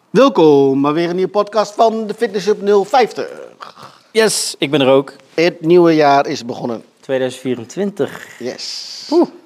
Welkom bij weer een nieuwe podcast van de Fitness Hub 050. Yes, ik ben er ook. Het nieuwe jaar is begonnen. 2024. Yes.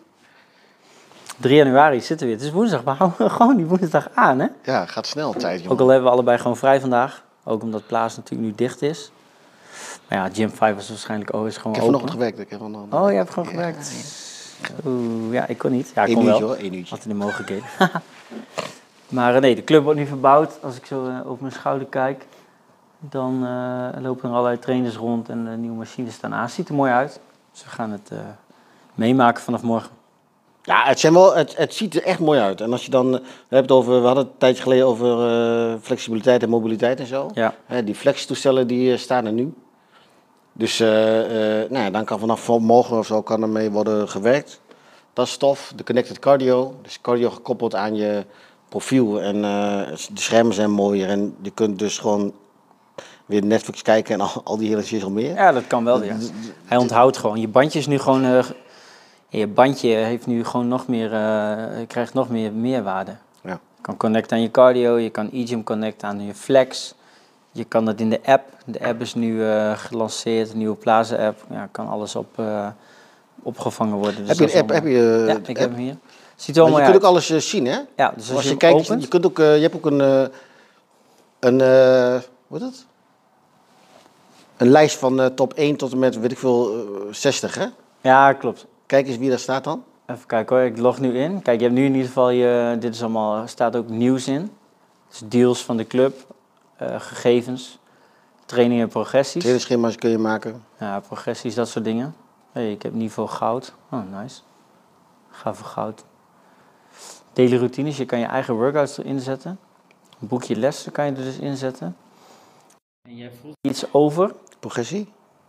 3 januari zitten we weer. Het is woensdag, we houden gewoon die woensdag aan, hè? Ja, gaat snel een tijdje. Ook al hebben we allebei gewoon vrij vandaag. Ook omdat Plaats natuurlijk nu dicht is. Maar ja, Gym 5 was waarschijnlijk ook is gewoon Ik heb vanochtend gewerkt. Oh, je hebt gewoon gewerkt. Oeh, ja, ik kon niet. Ja, ik Eén kon uurtje wel. hoor, 1 uurtje. Had er niet mogelijkheden. Maar nee, de club wordt nu verbouwd. Als ik zo over mijn schouder kijk, dan lopen er allerlei trainers rond en nieuwe machines staan aan. Ziet er mooi uit. Dus we gaan het meemaken vanaf morgen. Ja, het ziet er echt mooi uit. En als je dan hebt over, we hadden het een tijdje geleden over flexibiliteit en mobiliteit en zo. Ja. Die flextoestellen die staan er nu. Dus nou ja, dan kan vanaf morgen of zo kan ermee worden gewerkt. Dat is tof. De connected cardio. Dus cardio gekoppeld aan je profiel. En de schermen zijn mooier. En je kunt dus gewoon weer Netflix kijken en al die hele shit al meer. Ja, dat kan wel, ja. Hij onthoudt gewoon. Je bandje is nu gewoon... je bandje heeft nu gewoon nog meer... krijgt nog meer meerwaarde. Ja. Je kan connecten aan je cardio. Je kan eGym connecten aan je flex. Je kan dat in de app. De app is nu gelanceerd. De nieuwe Plaza app. Ja, kan alles opgevangen worden. Dus Heb je een app? Ja, ik heb hem hier. Ziet er wel Maar mooi je kunt uit. ook alles zien, hè? Ja, dus als je hem kijkt, opent... je kunt ook, je hebt ook een wat is het? Een lijst van top 1 tot en met, weet ik veel, 60, hè? Ja, klopt. Kijk eens wie daar staat dan. Even kijken hoor, ik log nu in. Kijk, je hebt nu in ieder geval dit is allemaal, staat ook nieuws in. Dus deals van de club, gegevens, trainingen en progressies. Trainingsschema's kun je maken. Ja, progressies, dat soort dingen. Hey, ik heb niveau goud. Oh, nice. Ga voor goud. Daily routines, je kan je eigen workouts erin zetten. Een boekje lessen kan je er dus inzetten. En jij vroeg iets over. Progressie.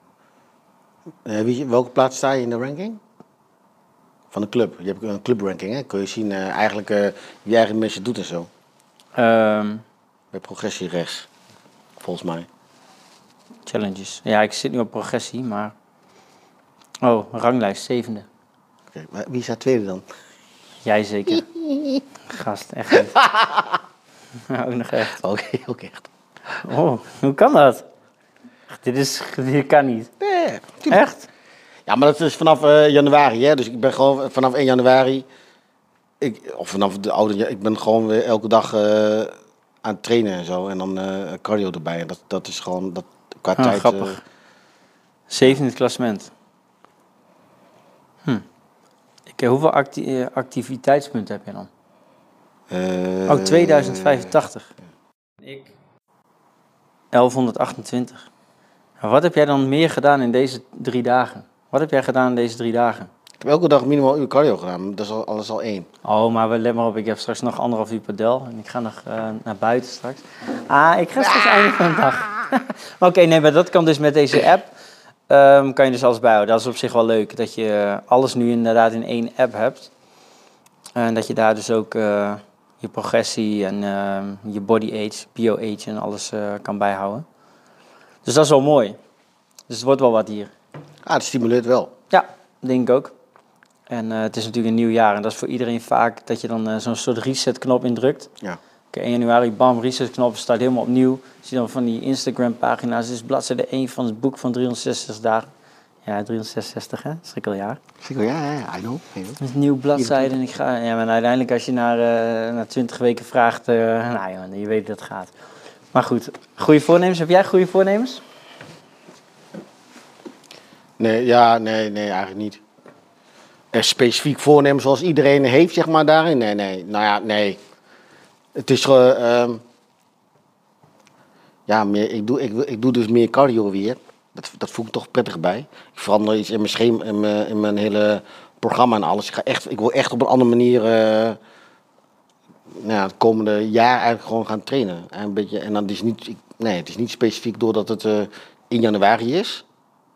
Welke plaats sta je in de ranking? Van de club. Je hebt een clubranking, hè? Kun je zien eigenlijk wie je eigen mensen doet en zo. Bij progressie rechts. Volgens mij. Challenges. Ja, ik zit nu op progressie, maar... Oh, ranglijst, 7e. Okay, maar wie staat tweede dan? Jij zeker. Gast, echt niet. Ook nog echt. Oké, ook echt. Oh, hoe kan dat? Dit kan niet. Nee, Echt? Ja, maar dat is vanaf januari, hè? Dus ik ben gewoon vanaf 1 januari, of vanaf de oude jaar, ik ben gewoon weer elke dag aan het trainen en zo. En dan cardio erbij. En dat is gewoon, qua tijd... Grappig. 7 in het klassement. Hoeveel activiteitspunten heb je dan? 2085. Ik 1128. Wat heb jij dan meer gedaan in deze 3 dagen? Wat heb jij gedaan in deze 3 dagen? Ik heb elke dag minimaal een uur cardio gedaan. Dat is alles al 1. Oh, maar let maar op, ik heb straks nog 1,5 uur padel. En ik ga nog naar buiten straks. Ik ga straks einde van de dag. Oké, nee, maar dat kan dus met deze app. Kan je dus alles bijhouden. Dat is op zich wel leuk. Dat je alles nu inderdaad in 1 app hebt. En dat je daar dus ook je progressie en je body age, bio age en alles kan bijhouden. Dus dat is wel mooi. Dus het wordt wel wat hier. Het stimuleert wel. Ja, denk ik ook. En het is natuurlijk een nieuw jaar. En dat is voor iedereen vaak dat je dan zo'n soort reset-knop indrukt. Ja. Oké, 1 januari, bam, reset-knop, start helemaal opnieuw. Zie je dan van die Instagram-pagina's. Dit is bladzijde 1 van het boek van 366 dagen. Ja, 366, hè? Schrikkeljaar. Ja, I know. Het is een nieuwe bladzijde en ik ga... Ja, maar uiteindelijk als je na 20 weken vraagt... nou ja, je weet dat het gaat. Maar goed, goede voornemens. Heb jij goede voornemens? Nee, eigenlijk niet. Specifiek voornemen zoals iedereen heeft, zeg maar, daarin? Nee. Nou ja, nee. Het is gewoon... ik doe dus meer cardio weer. Dat voel ik toch prettig bij. Ik verander iets in mijn schema, in mijn hele programma en alles. Ik wil echt op een andere manier het komende jaar eigenlijk gewoon gaan trainen. En dan is het is niet specifiek doordat het 1 januari is.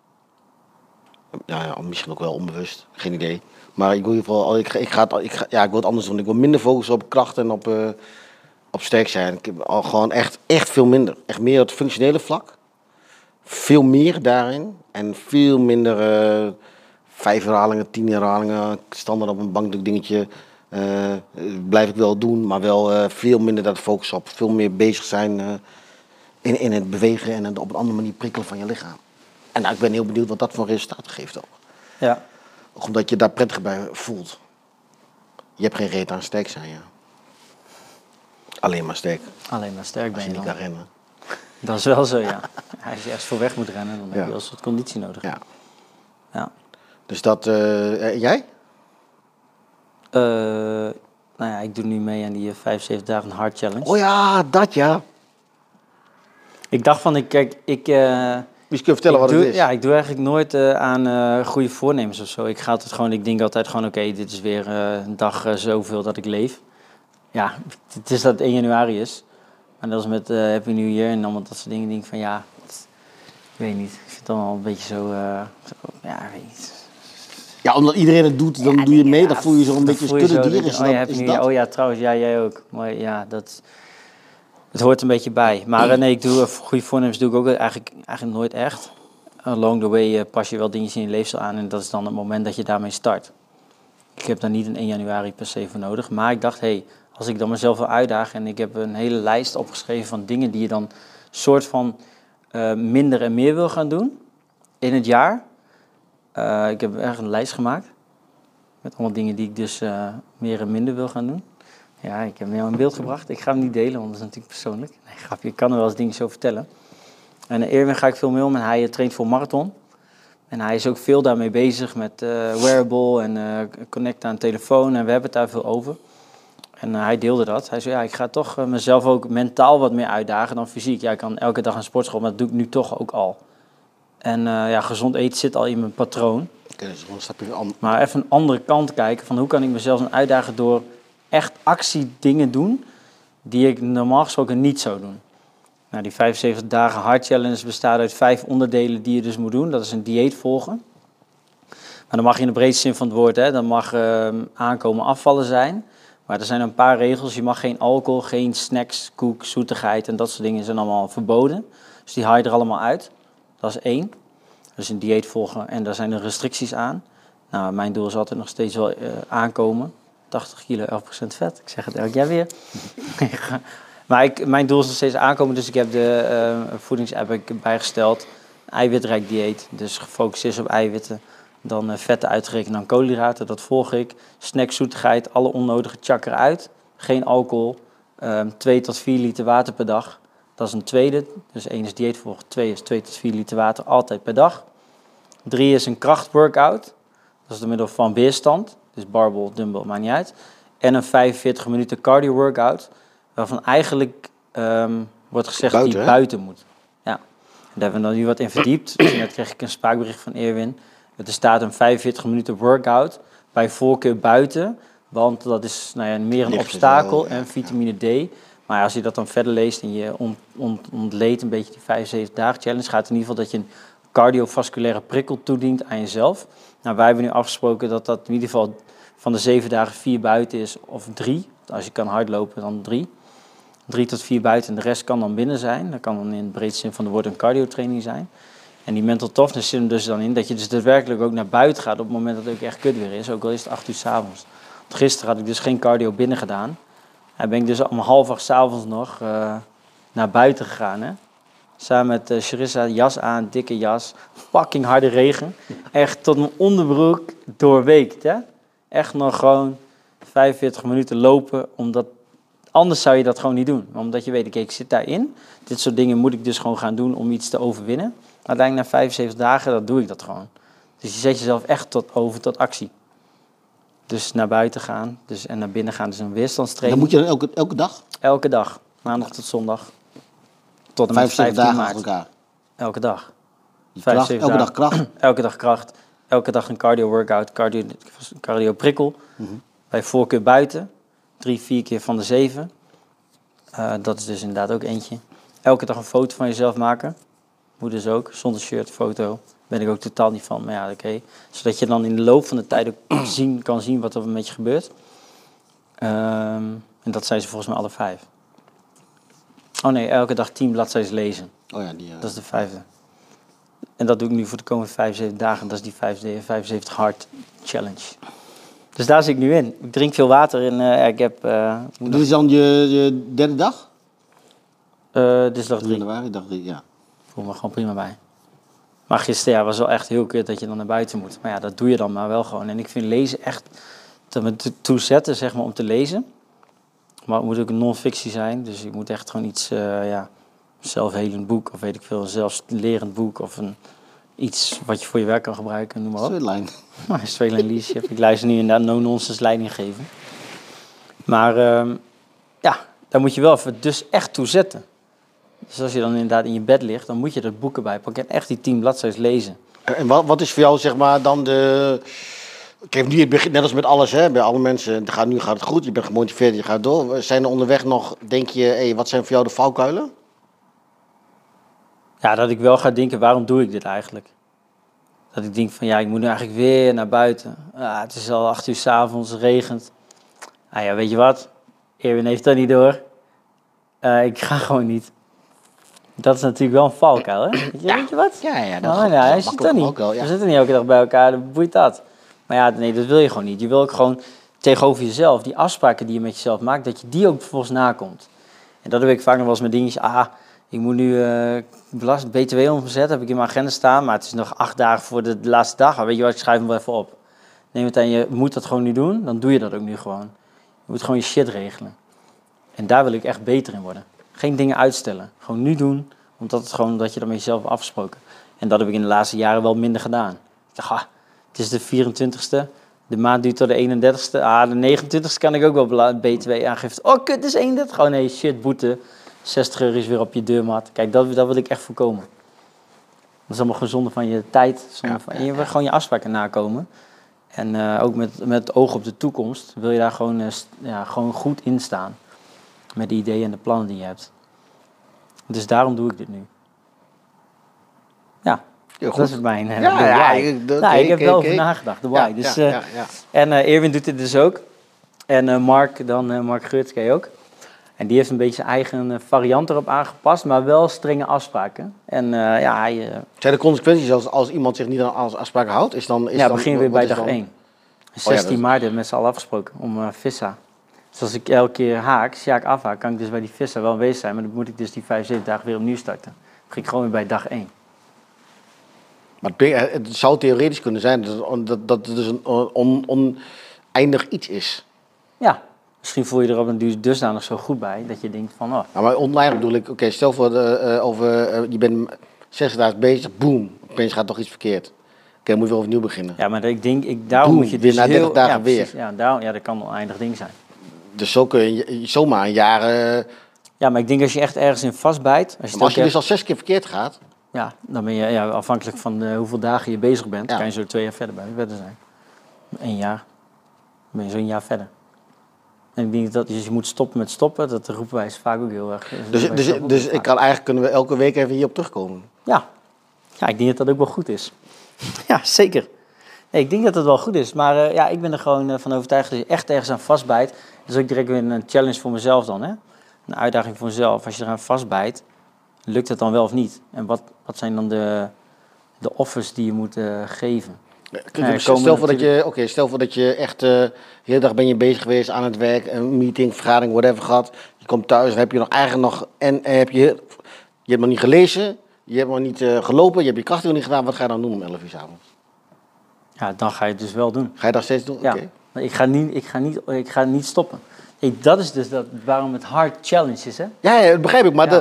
Ja, misschien ook wel onbewust, geen idee. Maar ik wil in ieder geval, ik wil het anders doen. Ik wil minder focussen op kracht en op sterk zijn. Ik heb al gewoon echt veel minder. Echt meer op het functionele vlak. Veel meer daarin. En veel minder 5 herhalingen, 10 herhalingen, standaard op een bankdruk dingetje. Blijf ik wel doen, maar wel veel minder dat focus op. Veel meer bezig zijn in het bewegen en het op een andere manier prikkelen van je lichaam. En ik ben heel benieuwd wat dat voor resultaten geeft ook. Ja. Ook omdat je daar prettig bij voelt. Je hebt geen reet aan sterk zijn, ja. Alleen maar sterk. Alleen maar sterk Als ben je je niet dan. kan rennen. Dat is wel zo, ja. Als je ergens voor weg moet rennen, dan heb je wel een soort conditie nodig. Ja. Ja. Dus dat, jij? Nou ja, ik doe nu mee aan die 75 dagen hard challenge. Oh ja, dat ja. Ik dacht van, Dus kun je vertellen wat het is? Ja, ik doe eigenlijk nooit aan goede voornemens of zo. Ik ga altijd gewoon, ik denk altijd gewoon, oké, dit is weer een dag zoveel dat ik leef. Ja, het is dat het 1 januari is. Maar dat is met Happy New Year en allemaal dat soort dingen. Denk ik van, ja, ik weet niet. Ik vind het allemaal een beetje zo, ja, ik weet niet. Ja, omdat iedereen het doet, dan doe je mee. Dan voel je zo'n beetje als kuddedier. Oh ja, trouwens, ja, jij ook. Maar ja, het hoort een beetje bij. Maar nee, ik doe goede voornemens doe ik ook eigenlijk nooit echt. Along the way pas je wel dingen in je leefstijl aan en dat is dan het moment dat je daarmee start. Ik heb daar niet een 1 januari per se voor nodig. Maar ik dacht, als ik dan mezelf wil uitdagen en ik heb een hele lijst opgeschreven van dingen die je dan soort van minder en meer wil gaan doen in het jaar. Ik heb echt een lijst gemaakt met allemaal dingen die ik dus meer en minder wil gaan doen. Ja, ik heb hem jou in beeld gebracht. Ik ga hem niet delen, want dat is natuurlijk persoonlijk. Nee, grapje, ik kan er wel eens dingen zo vertellen. En Erwin ga ik veel mee om en hij traint voor marathon. En hij is ook veel daarmee bezig met wearable en connecten aan telefoon. En we hebben het daar veel over. En hij deelde dat. Hij zei, ja, ik ga toch mezelf ook mentaal wat meer uitdagen dan fysiek. Ja, ik kan elke dag aan sportschool, maar dat doe ik nu toch ook al. En ja, gezond eten zit al in mijn patroon. Dus een stapje aan. Maar even een andere kant kijken van hoe kan ik mezelf een uitdagen door echt actiedingen doen die ik normaal gesproken niet zou doen. Nou, die 75 dagen hard challenge bestaat uit 5 onderdelen die je dus moet doen. Dat is een dieet volgen. Maar dan mag je in de breedste zin van het woord, dan mag aankomen afvallen zijn. Maar er zijn een paar regels. Je mag geen alcohol, geen snacks, koek, zoetigheid en dat soort dingen zijn allemaal verboden. Dus die haal je er allemaal uit. Dat is 1. Dus een dieet volgen en daar zijn er restricties aan. Nou, mijn doel is altijd nog steeds wel aankomen. 80 kilo, 11% vet. Ik zeg het elk jaar weer. Maar mijn doel is nog steeds aankomen, dus ik heb de voedingsapp bijgesteld. Eiwitrijk dieet, dus gefocust is op eiwitten. Dan vetten uitgerekend aan koolhydraten, dat volg ik. Snack, zoetigheid, alle onnodige chakra uit. Geen alcohol, 2 tot 4 liter water per dag. Dat is een tweede, dus 1 is dieet volgen, 2 is 2 tot 4 liter water altijd per dag. 3 is een krachtworkout, dat is door middel van weerstand. Dus barbell, dumbbell, maakt niet uit. En een 45 minuten cardio workout, waarvan eigenlijk wordt gezegd dat die buiten moet. Ja, en daar hebben we dan nu wat in verdiept. Dus net kreeg ik een spraakbericht van Erwin. Er staat een 45 minuten workout, bij voorkeur buiten. Want dat is meer een obstakel en vitamine D. Maar als je dat dan verder leest en je ontleedt een beetje die 75 dagen challenge, gaat het in ieder geval dat je een cardiovasculaire prikkel toedient aan jezelf. Nou, wij hebben nu afgesproken dat in ieder geval van de 7 dagen 4 buiten is of 3. Als je kan hardlopen, dan 3. 3 tot 4 buiten en de rest kan dan binnen zijn. Dat kan dan in de breedste zin van de woord een cardiotraining zijn. En die mental toughness zit er dus dan in dat je dus daadwerkelijk ook naar buiten gaat op het moment dat het ook echt kut weer is. Ook al is het 8 uur 's avonds. Want gisteren had ik dus geen cardio binnen gedaan. En ben ik dus om 7:30 's avonds nog naar buiten gegaan. Hè? Samen met Charissa, jas aan, dikke jas, fucking harde regen. Echt tot mijn onderbroek doorweekt. Hè? Echt nog gewoon 45 minuten lopen, omdat anders zou je dat gewoon niet doen. Omdat je weet, oké, ik zit daarin. Dit soort dingen moet ik dus gewoon gaan doen om iets te overwinnen. Uiteindelijk na 75 dagen, dan doe ik dat gewoon. Dus je zet jezelf echt over tot actie. Dus naar buiten gaan en naar binnen gaan, dus een weerstandstraining. Dan moet je elke dag? Elke dag, maandag tot zondag. Tot en met 75 dagen achter elkaar? Elke dag. Elke dag kracht? Elke dag kracht. Elke dag een cardio workout, cardio prikkel. Mm-hmm. Bij voorkeur buiten. 3-4 keer van de 7. Dat is dus inderdaad ook eentje. Elke dag een foto van jezelf maken. Moet dus ook, zonder shirt, foto. Ben ik ook totaal niet van, maar ja, oké. Zodat je dan in de loop van de tijd ook kan zien wat er met je gebeurt. En dat zijn ze volgens mij alle 5. Oh nee, elke dag 10 bladzijden lezen. Oh ja, dat is de 5e. En dat doe ik nu voor de komende 75 dagen. Dat is die 75 hard challenge. Dus daar zit ik nu in. Ik drink veel water en ik heb... Dit is dan je derde dag? Dit is dag 3. Januari, dag 3, ja. Ik voel me gewoon prima bij. Maar gisteren was wel echt heel kut dat je dan naar buiten moet. Maar ja, dat doe je dan maar wel gewoon. En ik vind lezen echt te me toe zetten, zeg maar, om te lezen. Maar het moet ook een non-fictie zijn. Dus je moet echt gewoon iets, zelfhelend boek of weet ik veel, zelflerend boek of iets wat je voor je werk kan gebruiken, noem maar op. Sweetline. Sweetline leadership. Ik luister nu inderdaad no-nonsense leiding geven. Maar daar moet je wel even dus echt toe zetten. Dus als je dan inderdaad in je bed ligt, dan moet je er boeken bij pakken en echt die 10 bladzijden lezen. En wat is voor jou, zeg maar, dan de... Kijk, nu het begint net als met alles, hè, bij alle mensen. Nu gaat het goed, je bent gemotiveerd, je gaat door. Zijn er onderweg nog, denk je, wat zijn voor jou de valkuilen? Ja, dat ik wel ga denken, waarom doe ik dit eigenlijk? Dat ik denk van, ik moet nu eigenlijk weer naar buiten. Het is al 8 uur 's avonds, het regent. Ja, weet je wat? Erwin heeft dat niet door. Ik ga gewoon niet. Dat is natuurlijk wel een valkuil, hè? Weet je wat? Ja, dat hij ziet dat niet. Ook wel, ja. We zitten niet elke dag bij elkaar, dan boeit dat. Maar ja, nee, dat wil je gewoon niet. Je wil ook gewoon tegenover jezelf, die afspraken die je met jezelf maakt, dat je die ook vervolgens nakomt. En dat heb ik vaak nog wel eens met dingetjes. Ik moet nu BTW omzetten, heb ik in mijn agenda staan, maar het is nog 8 dagen voor de laatste dag. Weet je wat, ik schrijf hem wel even op. Neem het aan, je moet dat gewoon nu doen, dan doe je dat ook nu gewoon. Je moet gewoon je shit regelen. En daar wil ik echt beter in worden. Geen dingen uitstellen. Gewoon nu doen, omdat je dat met jezelf hebt afgesproken. En dat heb ik in de laatste jaren wel minder gedaan. Ik dacht, het is de 24ste. De maand duurt tot de 31ste. De 29ste kan ik ook wel BTW aangifte. Oh, kut, het is 31. Oh nee, shit, boete. 60 euro is weer op je deurmat. Kijk, dat wil ik echt voorkomen. Dat is allemaal gewoon zonde van je tijd. Je wil gewoon je afspraken nakomen. En ook met oog op de toekomst wil je daar gewoon goed in staan. Met de ideeën en de plannen die je hebt. Dus daarom doe ik dit nu. Ja, dat is het mijn why. Ik heb wel over nagedacht, de why. En Erwin doet dit dus ook. En Mark Geurts ken je ook. En die heeft een beetje zijn eigen variant erop aangepast, maar wel strenge afspraken. En Zijn de consequenties als iemand zich niet aan afspraken houdt? Beginnen we weer bij dag 1. 16 maart hebben we met z'n allen afgesproken om Vissa. Dus als ik elke keer Sjaak afhaak, kan ik dus bij die Vissa wel aanwezig zijn. Maar dan moet ik dus die 75 dagen weer opnieuw starten. Dan begin ik gewoon weer bij dag 1. Maar het zou theoretisch kunnen zijn dat het dus een oneindig iets is. Ja, misschien voel je er op een duur dusdanig zo goed bij dat je denkt van... Maar online bedoel ik, stel voor je bent 60 dagen bezig, boom, opeens gaat toch iets verkeerd. Dan moet je weer opnieuw beginnen. Ja, maar ik denk, daarom moet je dus na 30 dagen weer. Ja, dat kan een oneindig ding zijn. Dus zo kun je zomaar een jaar... Ja, maar ik denk als je echt ergens in vastbijt... Als je dus al 6 keer verkeerd gaat... Ja, dan ben je afhankelijk van hoeveel dagen je bezig bent, kan je zo 2 jaar verder zijn. 1 jaar. Dan ben je zo 1 jaar verder. En ik denk dat dus je moet stoppen met stoppen, dat roepen wij vaak ook heel erg. Dus kunnen we elke week even hierop terugkomen? Ja, ik denk dat dat ook wel goed is. Ja, zeker. Nee, ik denk dat het wel goed is, maar ik ben er gewoon van overtuigd dat je echt ergens aan vastbijt. Dat is ook direct weer een challenge voor mezelf dan, hè? Een uitdaging voor mezelf. Als je eraan vastbijt, lukt het dan wel of niet? En wat zijn dan de offers die je moet geven? Stel voor dat je echt de hele dag ben je bezig geweest aan het werk, een meeting, vergadering, whatever gehad. Je komt thuis en heb je je hebt nog niet gelezen, je hebt nog niet gelopen, je hebt je krachten nog niet gedaan. Wat ga je dan doen om 11 uur 's avonds? Ja, dan ga je het dus wel doen. Ga je dat steeds doen? Ja, maar ik ga niet stoppen. Dat is dus waarom het hard challenge is, hè? Ja, dat begrijp ik. Maar,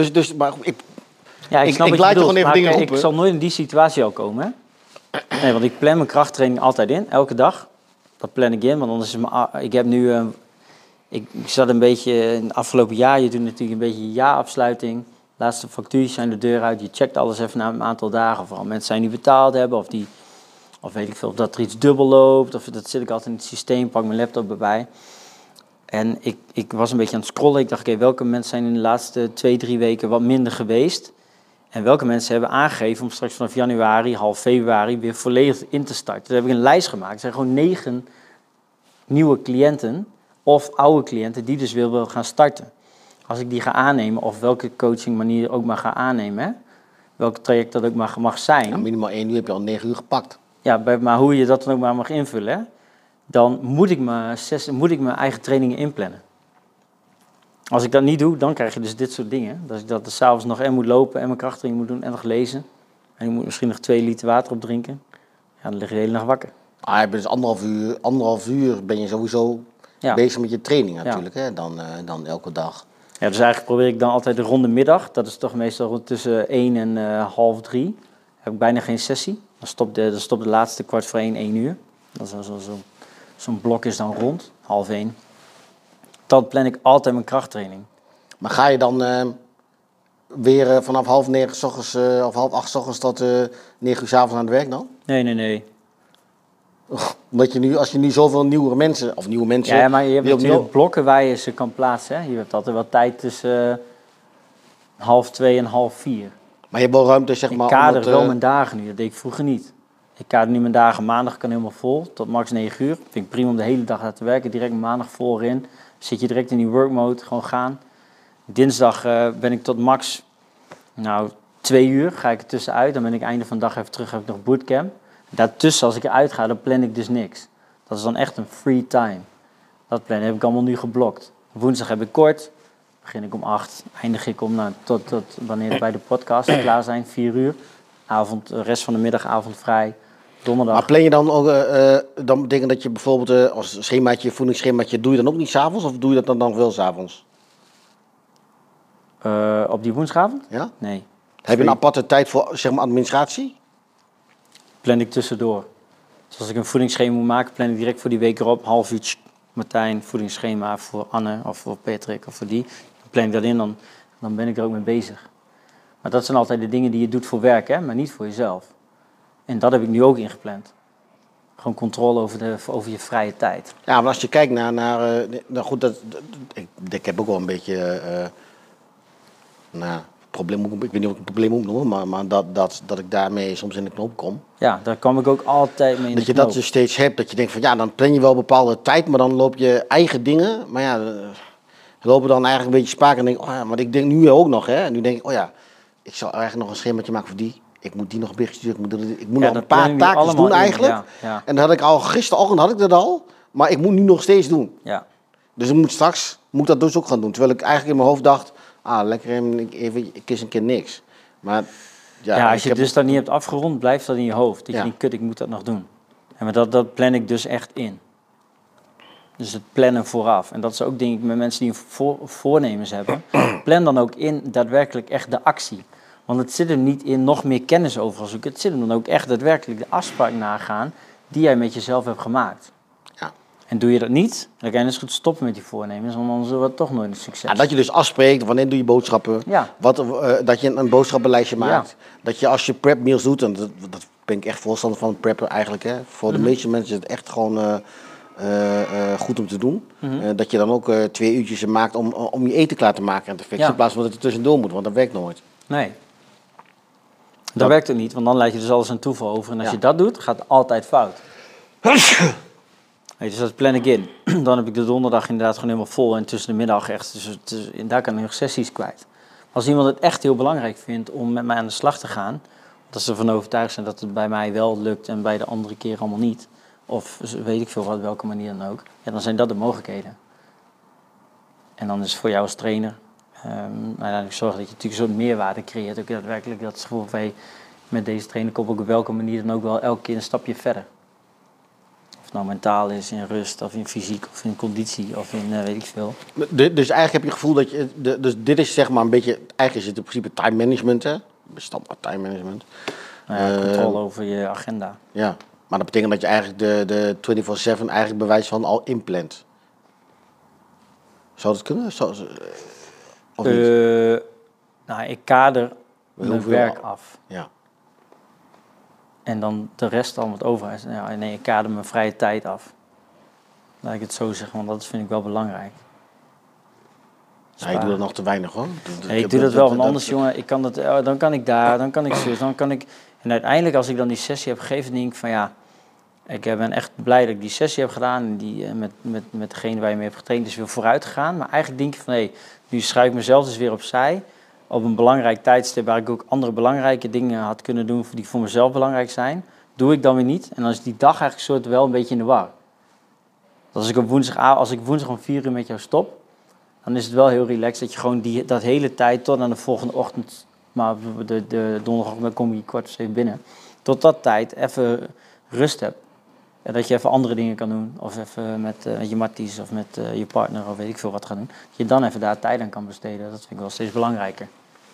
ik snap ik laat je gewoon even dingen open. Ik zal nooit in die situatie al komen, hè? Nee, want ik plan mijn krachttraining altijd in, elke dag. Dat plan ik in, want anders is ik heb nu... ik zat een beetje in het afgelopen jaar, je doet natuurlijk een beetje je jaarafsluiting. Laatste factuurtjes zijn de deur uit, je checkt alles even na een aantal dagen. Vooral mensen zijn die betaald hebben, of weet ik veel, of dat er iets dubbel loopt. Of dat zit ik altijd in het systeem, pak mijn laptop erbij. En ik was een beetje aan het scrollen. Ik dacht, welke mensen zijn in de laatste 2-3 weken wat minder geweest? En welke mensen hebben aangegeven om straks vanaf januari, half februari, weer volledig in te starten. Daar heb ik een lijst gemaakt. Er zijn gewoon 9 nieuwe cliënten of oude cliënten die dus weer willen gaan starten. Als ik die ga aannemen, of welke coaching manier ook maar ga aannemen, hè? Welk traject dat ook maar mag zijn. Ja, minimaal 1 uur heb je al 9 uur gepakt. Ja, maar hoe je dat dan ook maar mag invullen, hè? dan moet ik mijn eigen trainingen inplannen. Als ik dat niet doe, dan krijg je dus dit soort dingen. Dat ik dat dus 's avonds nog en moet lopen en mijn krachttraining moet doen en nog lezen. En je moet misschien nog 2 liter water opdrinken. Ja, dan lig je de hele nacht wakker. Ah, je bent dus anderhalf uur ben je sowieso bezig met je training natuurlijk, hè? Dan elke dag. Ja, dus eigenlijk probeer ik dan altijd de ronde middag. Dat is toch meestal tussen 1 en half 3. Heb ik bijna geen sessie. Dan stopt de laatste 1:15, 1 uur. Dat is zo'n blok is dan rond, half 1. Dan plan ik altijd mijn krachttraining. Maar ga je dan weer vanaf 8:30 's ochtends of 7:30 's ochtends tot 9 uur 's avonds aan het werk dan? Nee. Omdat je nu, als je nu zoveel nieuwe mensen... Ja, maar je hebt natuurlijk blokken waar je ze kan plaatsen. Hè? Je hebt altijd wel tijd tussen 1:30 en 3:30. Maar je hebt wel ruimte, zeg maar... Ik kader wel mijn dagen nu, dat deed ik vroeger niet. Ik kader nu mijn dagen, maandag kan helemaal vol, tot max 9 uur. Vind ik prima om de hele dag aan te werken, direct maandag voorin. Zit je direct in die workmode, gewoon gaan. Dinsdag ben ik tot max 2 uur, ga ik er tussenuit. Dan ben ik einde van de dag even terug, heb ik nog bootcamp. Daartussen, als ik eruit ga, dan plan ik dus niks. Dat is dan echt een free time. Dat plannen heb ik allemaal nu geblokt. Woensdag heb ik kort, begin ik om 8, eindig ik om tot wanneer bij de podcast klaar zijn, 4 uur. Avond, de rest van de middagavond vrij, donderdag. Maar plan je dan ook, dan betekent dat je bijvoorbeeld als voedingsschemaatje, doe je dan ook niet 's avonds of doe je dat dan wel 's avonds? Op die woensdagavond? Ja? Nee. Heb je een aparte tijd voor, zeg maar, administratie? Plan ik tussendoor. Dus als ik een voedingsschema moet maken, plan ik direct voor die week erop, half uurtje, Martijn, voedingsschema voor Anne of voor Patrick of voor die. Dan plan ik dat in, dan ben ik er ook mee bezig. Maar dat zijn altijd de dingen die je doet voor werk, hè, maar niet voor jezelf. En dat heb ik nu ook ingepland. Gewoon controle over je vrije tijd. Ja, maar als je kijkt naar goed, ik heb ook wel een beetje, probleem, ik weet niet of ik een probleem moet noemen, maar dat ik daarmee soms in de knoop kom. Ja, daar kwam ik ook altijd mee in dat de je dat dus steeds hebt, dat je denkt van ja, dan plan je wel bepaalde tijd, maar dan loop je eigen dingen. Maar ja, lopen dan eigenlijk een beetje spaak en denk oh ja, maar ik denk nu ook nog, hè. En nu denk ik, oh ja, ik zou eigenlijk nog een schemaatje maken voor die. Ik moet die nog een berichtje sturen, ik moet nog een paar taakjes doen eigenlijk. Ja. En dat had ik al, gisterochtend had ik dat al, maar ik moet nu nog steeds doen. Ja. Dus ik moet dat dus ook gaan doen. Terwijl ik eigenlijk in mijn hoofd dacht, lekker even, ik kies een keer niks. Maar ja, als je het dus dan niet hebt afgerond, blijft dat in je hoofd. Dat je niet, ik moet dat nog doen. En maar dat plan ik dus echt in. Dus het plannen vooraf. En dat is ook denk ik met mensen die voornemens hebben. Plan dan ook in daadwerkelijk echt de actie. Want het zit er niet in nog meer kennis over zoeken. Het zit er dan ook echt daadwerkelijk de afspraak nagaan die jij met jezelf hebt gemaakt. Ja. En doe je dat niet, dan kan je dus goed stoppen met die voornemens, want dan zullen we toch nooit een succes. Ja, dat je dus afspreekt, wanneer doe je boodschappen, dat je een boodschappenlijstje maakt. Ja. Dat je als je prep meals doet, en dat ben ik echt voorstander van preppen eigenlijk. Hè. Voor de meeste mensen is het echt gewoon goed om te doen. Dat je dan ook 2 uurtjes maakt om je eten klaar te maken en te fixen. In plaats van dat het er tussendoor moet, want dat werkt nooit. Nee. Dat werkt ook niet, want dan laat je dus alles aan toeval over. En als je dat doet, gaat het altijd fout. Dus dat plan ik in. Dan heb ik de donderdag inderdaad gewoon helemaal vol. En tussen de middag echt, daar kan ik nog sessies kwijt. Als iemand het echt heel belangrijk vindt om met mij aan de slag te gaan, dat ze ervan overtuigd zijn dat het bij mij wel lukt en bij de andere keer allemaal niet. Of weet ik veel wat, welke manier dan ook. Ja, dan zijn dat de mogelijkheden. En dan is het voor jou als trainer. Ik zorg dat je natuurlijk een soort meerwaarde creëert. Ook daadwerkelijk dat het gevoel van met deze trainer kom ik op welke manier dan ook wel elke keer een stapje verder. Of het nou mentaal is, in rust, of in fysiek, of in conditie, of in weet ik veel. Dus eigenlijk heb je het gevoel dat je, dus dit is zeg maar een beetje, eigenlijk is het in principe time management, hè? Standaard time management. Controle over je agenda. Ja, maar dat betekent dat je eigenlijk de 24/7 eigenlijk bewijs van al inplant. Zou dat kunnen? Of niet? Ik kader mijn werk af. Ja. En dan de rest dan wat over is. Ja, nee, ik kader mijn vrije tijd af. Laat ik het zo zeggen, want dat vind ik wel belangrijk. Ja, ik doe dat nog te weinig hoor. Ik doe dat wel, want anders jongen, ik kan dat, dan kan ik daar, dan kan ik zus, dan kan ik... En uiteindelijk als ik dan die sessie heb gegeven, denk ik van ja, ik ben echt blij dat ik die sessie heb gedaan en die met degene waar je mee hebt getraind is weer vooruit gegaan. Maar eigenlijk denk je van nu schrijf ik mezelf dus weer opzij. Op een belangrijk tijdstip waar ik ook andere belangrijke dingen had kunnen doen die voor mezelf belangrijk zijn, doe ik dan weer niet. En dan is die dag eigenlijk soort wel een beetje in de war. als ik woensdag om 4 uur met jou stop, dan is het wel heel relaxed dat je gewoon dat hele tijd tot aan de volgende ochtend, maar de donderdag kom je 6:15 binnen, tot dat tijd even rust hebt. En dat je even andere dingen kan doen, of even met je matties of met je partner of weet ik veel wat gaan doen. Dat je dan even daar tijd aan kan besteden, dat vind ik wel steeds belangrijker.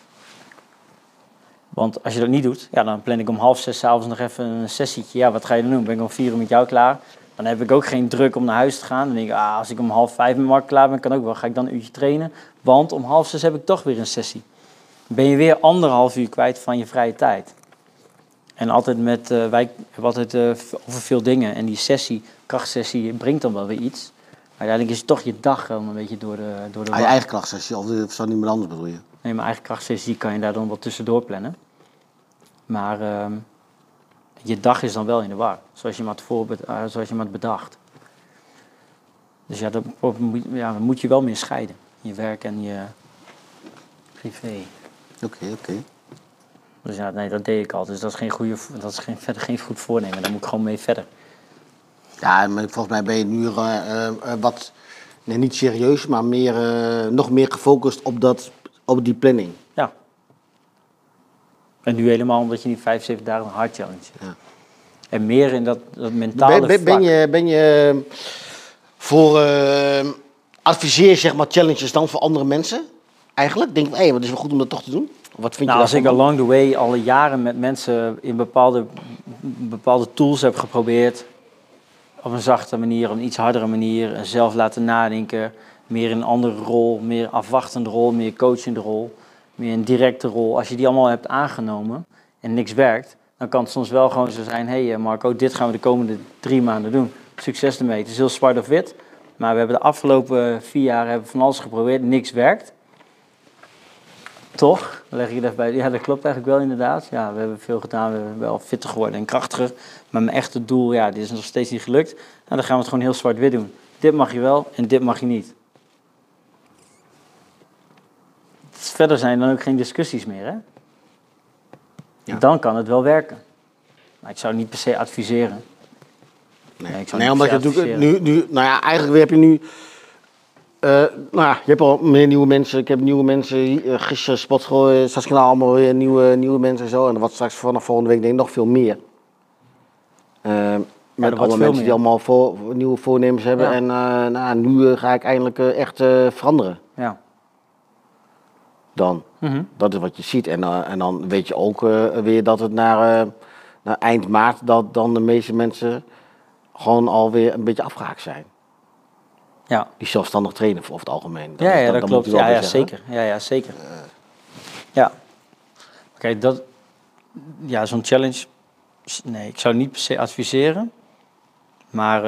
Want als je dat niet doet, ja, dan plan ik om 5:30 s'avonds nog even een sessietje. Ja, wat ga je dan doen? Ben ik om 4 uur met jou klaar? Dan heb ik ook geen druk om naar huis te gaan. Dan denk ik, als ik om 4:30 met Mark klaar ben, kan ook wel. Ga ik dan een uurtje trainen? Want om 5:30 heb ik toch weer een sessie. Dan ben je weer 1,5 uur kwijt van je vrije tijd. En altijd wij hebben altijd over veel dingen. En die krachtsessie, brengt dan wel weer iets. Maar uiteindelijk is het toch je dag een beetje door de Je eigen krachtsessie, of zo niemand anders bedoel je? Nee, mijn eigen krachtsessie kan je daar dan wel tussendoor plannen. Maar je dag is dan wel in de war, zoals je maar had bedacht. Dus ja, dat moet je wel meer scheiden. Je werk en je privé. Oké. Dus ja, nee, dat deed ik al. Dus dat is verder geen goed voornemen. Daar moet ik gewoon mee verder. Ja, maar volgens mij ben je nu niet serieus, maar nog meer gefocust op die planning. Ja. En nu helemaal omdat je niet 5-7 dagen een hard challenge hebt. Ja. En meer in dat mentale vlak. Ben je voor adviseer zeg maar challenges dan voor andere mensen? Eigenlijk? Denk je, wat is wel goed om dat toch te doen? Wat vind je als ik along the way al jaren met mensen in bepaalde tools heb geprobeerd, op een zachte manier, op een iets hardere manier, en zelf laten nadenken, meer in een andere rol, meer afwachtende rol, meer coachende rol, meer een directe rol. Als je die allemaal hebt aangenomen en niks werkt, dan kan het soms wel gewoon zo zijn, hey Marco, dit gaan we de komende 3 maanden doen. Succes ermee. Het is heel zwart of wit, maar we hebben de afgelopen 4 jaar van alles geprobeerd, niks werkt. Toch? Dan leg ik het even bij. Ja, dat klopt eigenlijk wel inderdaad. Ja, we hebben veel gedaan, we zijn wel fitter geworden en krachtiger. Maar mijn echte doel, ja, dit is nog steeds niet gelukt. Nou, dan gaan we het gewoon heel zwart-wit doen. Dit mag je wel en dit mag je niet. Verder zijn dan ook geen discussies meer, hè? Ja. Dan kan het wel werken. Maar ik zou het niet per se adviseren. Nee, omdat je nu, eigenlijk heb je nu... je hebt al meer nieuwe mensen. Ik heb nieuwe mensen. Gisteren Sportschool, Stadskanaal, allemaal weer nieuwe mensen en zo. En wat straks vanaf volgende week denk ik nog veel meer. Met alle mensen die allemaal nieuwe voornemens hebben. Ja. En nu ga ik eindelijk echt veranderen. Ja. Dan. Mm-hmm. Dat is wat je ziet. En dan weet je ook weer dat het naar eind maart... dat dan de meeste mensen gewoon alweer een beetje afgehaakt zijn. Ja. Die zelfstandig trainen over het algemeen. Dat klopt. Ja, zeker. Ja, zeker. Ja. Oké, zo'n challenge... Nee, ik zou het niet per se adviseren. Maar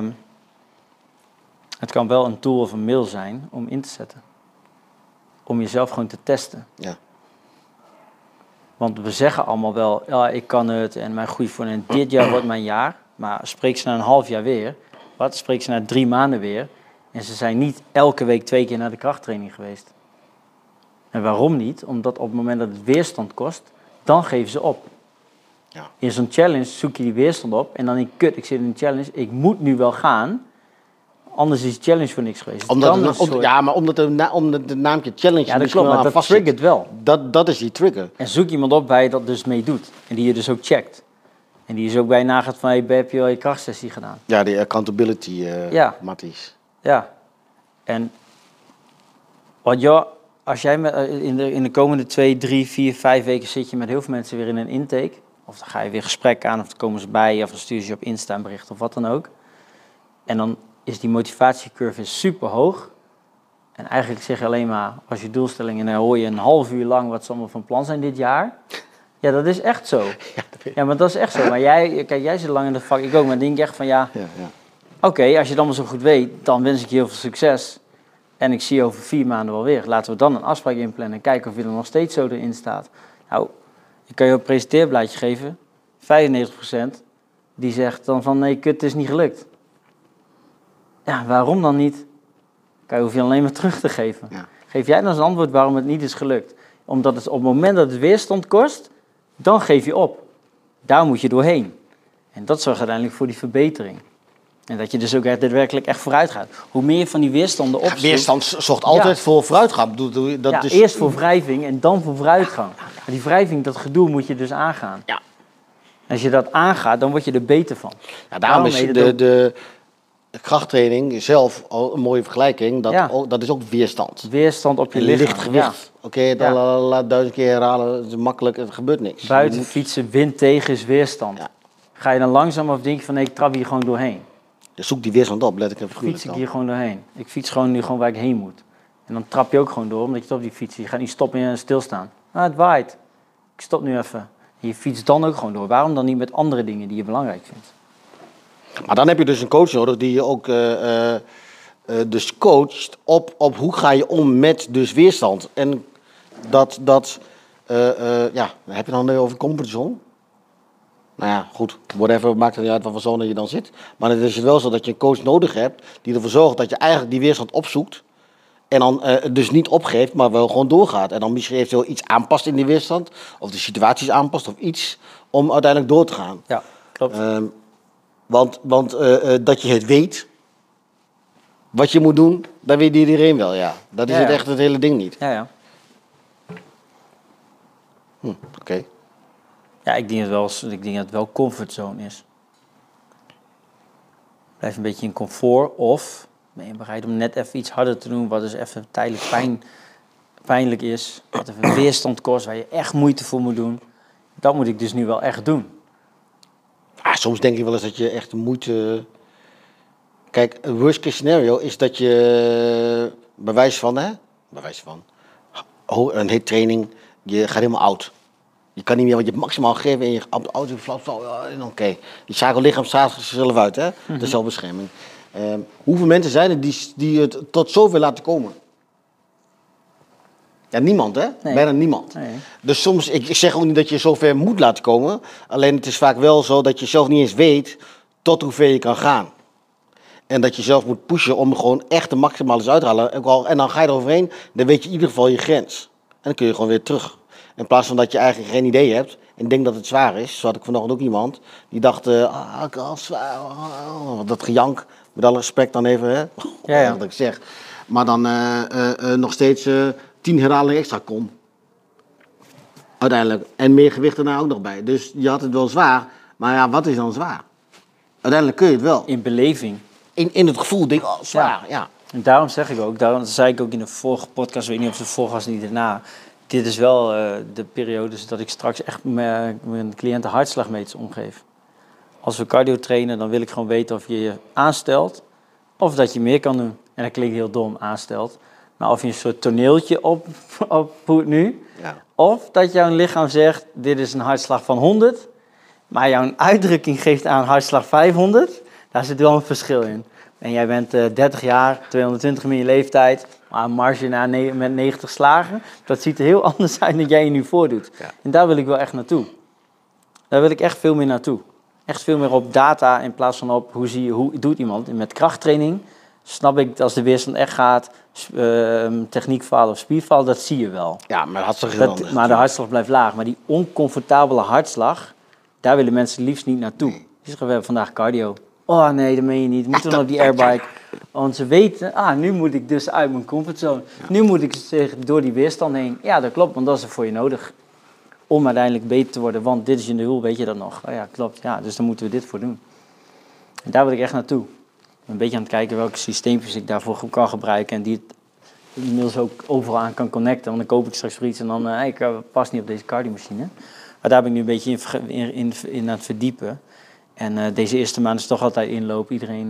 het kan wel een tool of een middel zijn om in te zetten. Om jezelf gewoon te testen. Ja. Want we zeggen allemaal wel, ja, ik kan het en mijn goede voor en dit jaar wordt mijn jaar. Maar spreek ze na een half jaar weer. Spreek ze na 3 maanden weer. En ze zijn niet elke week 2 keer naar de krachttraining geweest. En waarom niet? Omdat op het moment dat het weerstand kost, dan geven ze op. Ja. In zo'n challenge zoek je die weerstand op en dan denk ik, ik zit in een challenge, ik moet nu wel gaan. Anders is de challenge voor niks geweest. Omdat de naamje challenge... Ja, dat klopt, maar dat triggert wel. Dat is die trigger. En zoek iemand op waar je dat dus mee doet. En die je dus ook checkt. En die is ook bij je nagaat van, heb je al je krachtsessie gedaan? Ja, die accountability, Matties. Ja. En als jij in de komende 2, 3, 4, 5 weken zit je met heel veel mensen weer in een intake. Of dan ga je weer gesprek aan, of dan komen ze bij je, of dan stuur je op Insta een bericht of wat dan ook. En dan is die motivatiecurve super hoog. En eigenlijk zeg je alleen maar, als je doelstelling, en dan hoor je een half uur lang wat ze allemaal van plan zijn dit jaar. Ja, dat is echt zo. Ja, maar dat is echt zo. Maar jij zit lang in het vak, ik ook, maar dan denk je echt van Oké, als je het allemaal zo goed weet, dan wens ik je heel veel succes. En ik zie je over 4 maanden wel weer. Laten we dan een afspraak inplannen en kijken of je er nog steeds zo in staat. Nou, ik kan je een presenteerblaadje geven. 95% die zegt dan van nee, het is niet gelukt. Ja, waarom dan niet? Hoef je alleen maar terug te geven. Ja. Geef jij dan eens een antwoord waarom het niet is gelukt? Omdat het op het moment dat het weerstand kost, dan geef je op. Daar moet je doorheen. En dat zorgt uiteindelijk voor die verbetering. En dat je dus ook echt daadwerkelijk echt vooruit gaat. Hoe meer je van die weerstanden opzoekt... Weerstand zorgt altijd voor vooruitgang. Dat is... eerst voor wrijving en dan voor vooruitgang. Maar die wrijving, dat gedoe moet je dus aangaan. Ja. Als je dat aangaat, dan word je er beter van. Ja, daarom is de krachttraining zelf al een mooie vergelijking. Dat is ook weerstand. Weerstand op je lichaam. Licht gewicht. Ja. Oké, dan laat 1000 keer herhalen. Het is makkelijk, er gebeurt niks. Buiten fietsen, wind tegen is weerstand. Ja. Ga je dan langzaam of denk je van nee, ik trap hier gewoon doorheen? Dus zoek die weerstand op, let ik even goed. Fiets ik hier gewoon doorheen. Ik fiets gewoon nu gewoon waar ik heen moet. En dan trap je ook gewoon door, omdat je op die fiets. Je gaat niet stoppen en stilstaan. Het waait. Ik stop nu even. En je fietst dan ook gewoon door. Waarom dan niet met andere dingen die je belangrijk vindt? Maar dan heb je dus een coach nodig die je ook dus coacht op hoe ga je om met dus weerstand. En heb je dan over comfortzone? Nou ja, goed, whatever, maakt er niet uit wat voor zone je dan zit. Maar het is wel zo dat je een coach nodig hebt die ervoor zorgt dat je eigenlijk die weerstand opzoekt. En dan dus niet opgeeft, maar wel gewoon doorgaat. En dan misschien eventueel iets aanpast in die weerstand. Of de situaties aanpast of iets om uiteindelijk door te gaan. Ja, klopt. Want dat je het weet, wat je moet doen, dat weet iedereen wel, ja. Dat is echt het hele ding niet. Ja. Oké. Ja, ik denk dat het wel comfortzone is. Blijf een beetje in comfort of ben je bereid om net even iets harder te doen wat dus even tijdelijk pijnlijk is. Wat even weerstand kost, waar je echt moeite voor moet doen. Dat moet ik dus nu wel echt doen. Soms denk ik wel eens dat je echt moeite... Kijk, een worst case scenario is dat je bewijs van een hit training, je gaat helemaal oud. Je kan niet meer wat je maximaal geven en je auto flapt zo. Oké. Je zakelijk lichaam staat zichzelf uit, hè? Mm-hmm. De zelfbescherming. Hoeveel mensen zijn er die het tot zover laten komen? Ja, niemand, hè? Nee. Bijna niemand. Nee. Dus soms, ik zeg ook niet dat je zover moet laten komen. Alleen het is vaak wel zo dat je zelf niet eens weet tot hoever je kan gaan. En dat je zelf moet pushen om gewoon echt de maximale uit te halen. En dan ga je er overheen, dan weet je in ieder geval je grens. En dan kun je gewoon weer terug. In plaats van dat je eigenlijk geen idee hebt en denkt dat het zwaar is. Zo had ik vanochtend ook iemand die dacht, ik al zwaar. Dat gejank, met alle respect dan even, hè. Ja. Wat ik zeg. Maar dan nog steeds 10 herhalingen extra kon. Uiteindelijk. En meer gewicht erna ook nog bij. Dus je had het wel zwaar. Maar ja, wat is dan zwaar? Uiteindelijk kun je het wel. In beleving. In het gevoel denk ik, zwaar, ja. En daarom zeg ik ook, daarom zei ik ook in de vorige podcast, weet niet of de vorige was niet daarna. Dit is wel de periode dat ik straks echt mijn cliënten hartslagmeters omgeef. Als we cardio trainen, dan wil ik gewoon weten of je je aanstelt of dat je meer kan doen. En dat klinkt heel dom, aanstelt. Maar of je een soort toneeltje opvoert nu. Ja. Of dat jouw lichaam zegt, dit is een hartslag van 100. Maar jouw uitdrukking geeft aan hartslag 500. Daar zit wel een verschil in. En jij bent 30 jaar, 220 in je leeftijd, maar marge met 90 slagen. Dat ziet er heel anders uit dan jij je nu voordoet. Ja. En daar wil ik wel echt naartoe. Daar wil ik echt veel meer naartoe. Echt veel meer op data in plaats van op hoe doet iemand. En met krachttraining snap ik als de weerstand echt gaat, techniekfalen of spierfalen, dat zie je wel. Ja, maar hartslag maar de hartslag blijft laag. Maar die oncomfortabele hartslag, daar willen mensen liefst niet naartoe. Die zeggen, we hebben vandaag cardio. Oh nee, dat meen je niet. Moeten we nog op die airbike? Want ze weten, nu moet ik dus uit mijn comfortzone. Ja. Nu moet ik door die weerstand heen. Ja, dat klopt, want dat is er voor je nodig. Om uiteindelijk beter te worden, want dit is je doel, weet je dat nog? Oh ja, klopt. Ja, dus dan moeten we dit voor doen. En daar wil ik echt naartoe. Een beetje aan het kijken welke systeempjes ik daarvoor kan gebruiken. En die het inmiddels ook overal aan kan connecten. Want dan koop ik straks voor iets en dan, ik pas niet op deze cardiomachine. Maar daar ben ik nu een beetje in aan het verdiepen. En deze eerste maand is toch altijd inloop. Iedereen,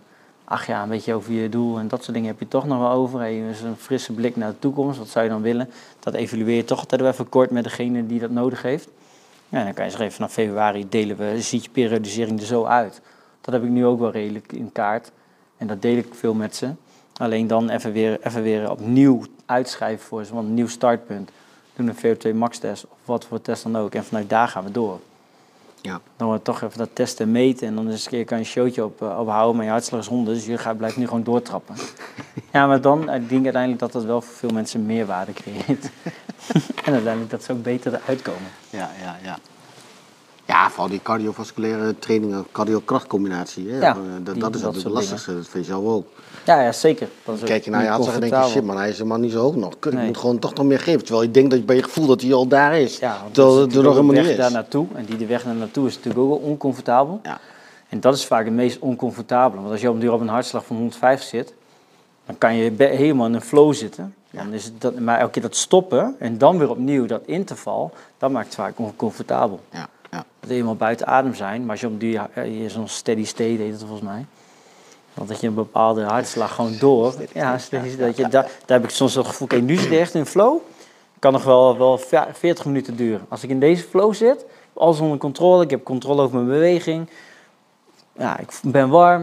een beetje over je doel en dat soort dingen heb je toch nog wel over. Dus een frisse blik naar de toekomst. Wat zou je dan willen? Dat evalueer je toch altijd wel even kort met degene die dat nodig heeft. Ja, dan kan je zeggen, vanaf februari ziet je periodisering er zo uit. Dat heb ik nu ook wel redelijk in kaart. En dat deel ik veel met ze. Alleen dan even weer opnieuw uitschrijven voor ze. Want een nieuw startpunt. Doen een VO2 max test of wat voor test dan ook. En vanuit daar gaan we door. Ja. Dan wordt toch even dat testen en meten. En dan eens een keer kan je een showtje ophouden. Maar je hartslag is 100, dus je blijft nu gewoon doortrappen. Ja, maar dan denk ik uiteindelijk dat dat wel voor veel mensen meerwaarde creëert. En uiteindelijk dat ze ook beter eruit komen. Ja. Ja, vooral die cardiovasculaire trainingen, cardio-krachtcombinatie. Hè? Ja, dat is dat natuurlijk soort het lastigste, dat vind je zelf ook. Ja, zeker. Dat is ook Kijk je naar je niet hartslag en denk je, comfortabel. shit man, hij is helemaal niet zo hoog nog. Ik Nee. moet gewoon toch nog meer geven. Terwijl je denkt dat je bij je gevoel dat hij al daar is. Ja, want terwijl dat het is er nog natuurlijk helemaal ook niet de weg is. daar naartoe. En de weg naar naartoe is natuurlijk ook wel oncomfortabel. Ja. En dat is vaak het meest oncomfortabele. Want als je op een duur op een hartslag van 105 zit, dan kan je helemaal in een flow zitten. Ja. Dan is het dat, maar elke keer dat stoppen en dan weer opnieuw dat interval, dat maakt het vaak oncomfortabel. Ja, ja. Dat je helemaal buiten adem zijn, maar als je op die zo'n steady state heet het volgens mij. Want dat je een bepaalde hartslag gewoon door. Ja, dat je, daar heb ik soms het gevoel, oké, nu zit je echt in flow. Kan nog wel 40 minuten duren. Als ik in deze flow zit, alles onder controle, ik heb controle over mijn beweging. Ja, ik ben warm,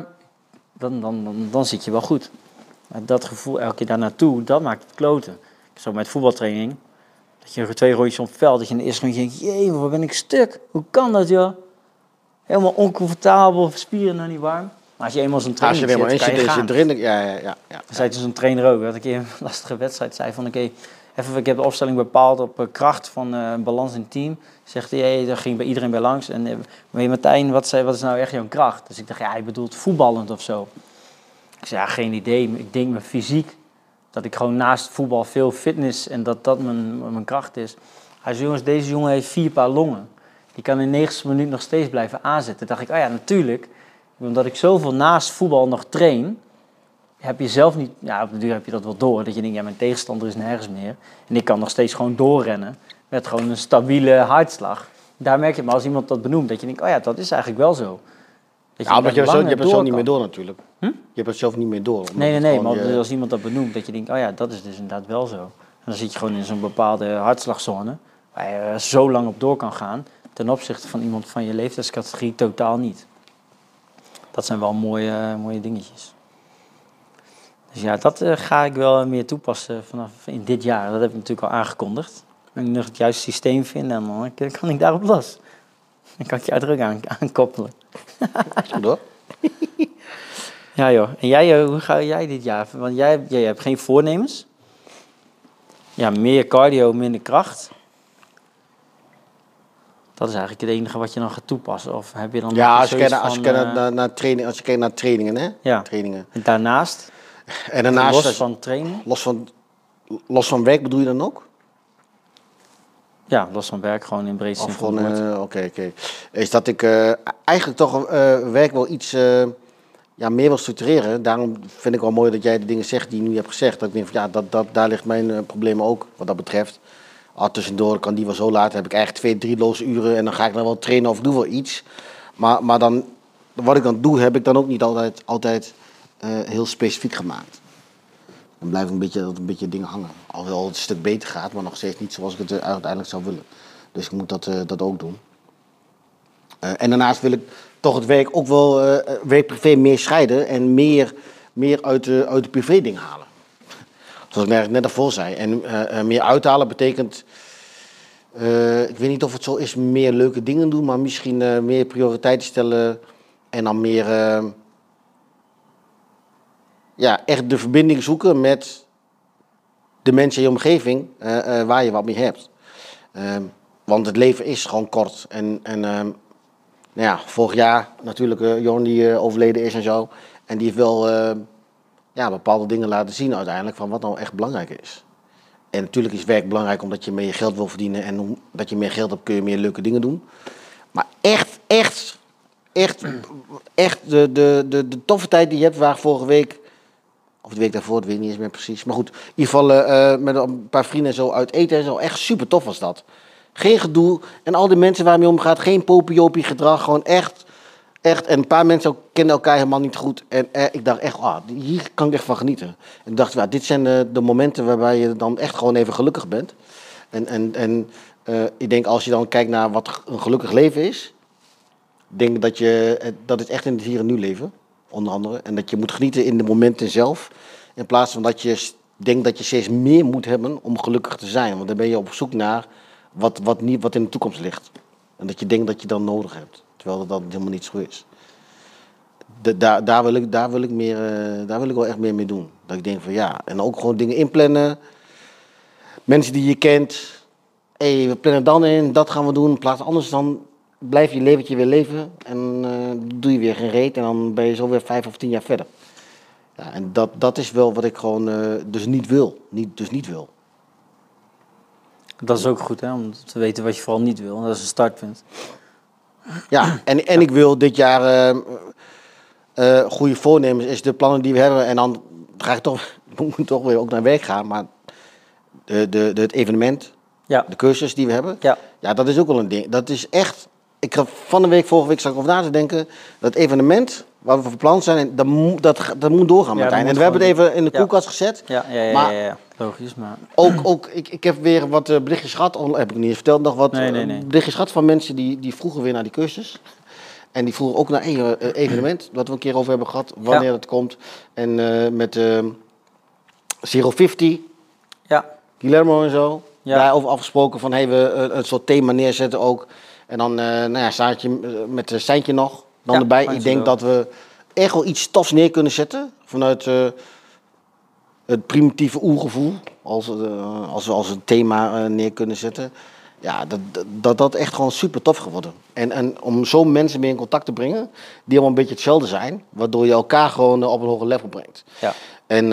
dan zit je wel goed. Maar dat gevoel elke keer daar naartoe, dat maakt het kloten. Zo met voetbaltraining, dat je 2 rondjes op het veld, dat je in de eerste rondje denkt, jee, waar ben ik stuk? Hoe kan dat, joh? Helemaal oncomfortabel, spieren nog niet warm. Maar als je eenmaal zo'n Als je training er helemaal in zit, kan je zit, gaan. zit erin. Ja. Dan zei dus een trainer ook, dat ik een lastige wedstrijd zei van oké, even, ik heb de opstelling bepaald op kracht van balans in team. Zegt hij, daar ging bij iedereen bij langs. En weet je, Martijn, wat is nou echt jouw kracht? Dus ik dacht, ja, hij bedoelt voetballend of zo. Ik zei, ja, geen idee. Ik denk mijn fysiek, dat ik gewoon naast voetbal veel fitness en dat mijn kracht is. Hij zei, jongens, deze jongen heeft 4 paar longen. Die kan in 90 minuten nog steeds blijven aanzetten. Toen dacht ik, oh ja, natuurlijk. Omdat ik zoveel naast voetbal nog train, heb je zelf niet, ja, op de duur heb je dat wel door. Dat je denkt, ja, mijn tegenstander is nergens meer. En ik kan nog steeds gewoon doorrennen met gewoon een stabiele hartslag. Daar merk je maar als iemand dat benoemt, dat je denkt, oh ja, dat is eigenlijk wel zo. Dat Ja, maar je hebt het zelf niet meer kan. door natuurlijk. Je hebt het zelf niet meer door. Nee, maar als iemand dat benoemt, dat je denkt, oh ja, dat is dus inderdaad wel zo. En dan zit je gewoon in zo'n bepaalde hartslagzone, waar je zo lang op door kan gaan, ten opzichte van iemand van je leeftijdscategorie totaal niet. Dat zijn wel mooie dingetjes. Dus ja, dat ga ik wel meer toepassen vanaf in dit jaar. Dat heb ik natuurlijk al aangekondigd. Als ik nog het juiste systeem vind, dan kan ik daarop los. Dan kan ik je er ook aan koppelen. Goed hoor. Ja joh. En jij, hoe ga jij dit jaar? Want jij hebt geen voornemens. Ja, meer cardio, minder kracht. Dat is eigenlijk het enige wat je dan gaat toepassen. Of heb je dan Ja, nog als je zoiets kijkt naar trainingen, hè? Ja. Trainingen. En daarnaast, En daarnaast, los van trainen? Los van werk bedoel je dan ook? Ja, los van werk, gewoon in breedste zin Of van het gewoon, woord. oké. Is dat ik eigenlijk toch werk wel iets meer wil structureren. Daarom vind ik wel mooi dat jij de dingen zegt die je nu hebt gezegd. Dat ik denk van ja, daar ligt mijn probleem ook wat dat betreft. Tussendoor kan die wel zo laten. Heb ik eigenlijk 2-3 loze uren en dan ga ik dan wel trainen of doe wel iets. Maar dan, wat ik dan doe, heb ik dan ook niet altijd heel specifiek gemaakt. Dan blijven een beetje dingen hangen. Alhoewel het een stuk beter gaat, maar nog steeds niet zoals ik het uiteindelijk zou willen. Dus ik moet dat ook doen. En daarnaast wil ik toch het werk ook wel, werk-privé meer scheiden en meer uit de privé-dingen halen. Zoals ik net daarvoor zei. En meer uithalen betekent, ik weet niet of het zo is, meer leuke dingen doen, maar misschien meer prioriteiten stellen en dan meer, echt de verbinding zoeken met de mensen in je omgeving waar je wat mee hebt. Want het leven is gewoon kort. En vorig jaar natuurlijk Jorn die overleden is en zo. En die heeft wel bepaalde dingen laten zien uiteindelijk van wat nou echt belangrijk is. En natuurlijk is werk belangrijk omdat je meer geld wil verdienen. En omdat je meer geld hebt kun je meer leuke dingen doen. Maar echt de toffe tijd die je hebt waar vorige week... Of de week daarvoor, dat weet ik niet eens meer precies. Maar goed, in ieder geval met een paar vrienden en zo uit eten en zo. Echt super tof was dat. Geen gedoe. En al die mensen waar je mee omgaat, geen popiopie gedrag. Gewoon echt. En een paar mensen ook kenden elkaar helemaal niet goed. En ik dacht echt, hier kan ik echt van genieten. En ik dacht, dit zijn de momenten waarbij je dan echt gewoon even gelukkig bent. En ik denk als je dan kijkt naar wat een gelukkig leven is. Denk dat is echt in het hier en nu leven. Onder andere. En dat je moet genieten in de momenten zelf. In plaats van dat je denkt dat je steeds meer moet hebben om gelukkig te zijn. Want dan ben je op zoek naar wat in de toekomst ligt. En dat je denkt dat je dan nodig hebt. Terwijl dat helemaal niet zo is. Daar wil ik wel echt meer mee doen. Dat ik denk van ja. En ook gewoon dingen inplannen. Mensen die je kent. We plannen dan in. Dat gaan we doen. In plaats anders dan blijf je leventje weer leven en doe je weer geen reet en dan ben je zo weer 5 of 10 jaar verder. Ja, en dat is wel wat ik gewoon dus niet wil. Niet wil. Dat is ook goed, hè? Om te weten wat je vooral niet wil. Dat is een startpunt. Ja, en ik wil dit jaar goede voornemens, is de plannen die we hebben. En dan ga ik toch weer ook naar werk gaan. Maar het evenement, Ja. de cursus die we hebben, Ja. ja, dat is ook wel een ding. Dat is echt, ik had vorige week zat ik over na te denken, dat evenement waar we voor plan zijn, en dat moet doorgaan, Ja, Martijn. dat En moet we hebben het gewoon even in de koelkast gezet. Ja. Maar- Logisch, maar... Ook ik heb weer wat berichtjes gehad, heb ik niet verteld, nog wat Nee. berichtjes gehad van mensen die vroegen weer naar die cursus. En die vroegen ook naar evenement, wat we een keer over hebben gehad, wanneer het komt. En met Zero 50, Ja. Guillermo en zo, Ja. daarover afgesproken van hey, we een soort thema neerzetten ook. En dan Saartje met Seintje nog, dan Ja, erbij. Seintje Ik denk ook. dat we echt wel iets tofs neer kunnen zetten vanuit het primitieve oergevoel, als we een thema neer kunnen zetten. Ja, dat echt gewoon super tof geworden. En om zo mensen mee in contact te brengen, die allemaal een beetje hetzelfde zijn, waardoor je elkaar gewoon op een hoger level brengt. Ja. En